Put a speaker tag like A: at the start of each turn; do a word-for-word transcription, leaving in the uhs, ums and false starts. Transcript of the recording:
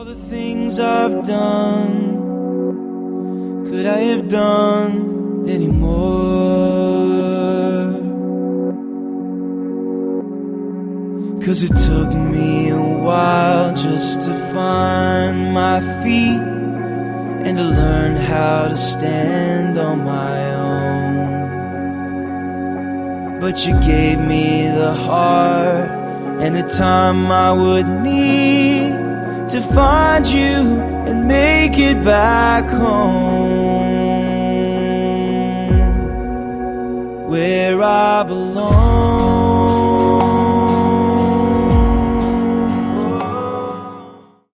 A: All the things I've done, could I have done any more? 'Cause it took me a while just to find my feet and to learn how to stand on my own. But you gave me the heart and the time I would need to find you and make it back home.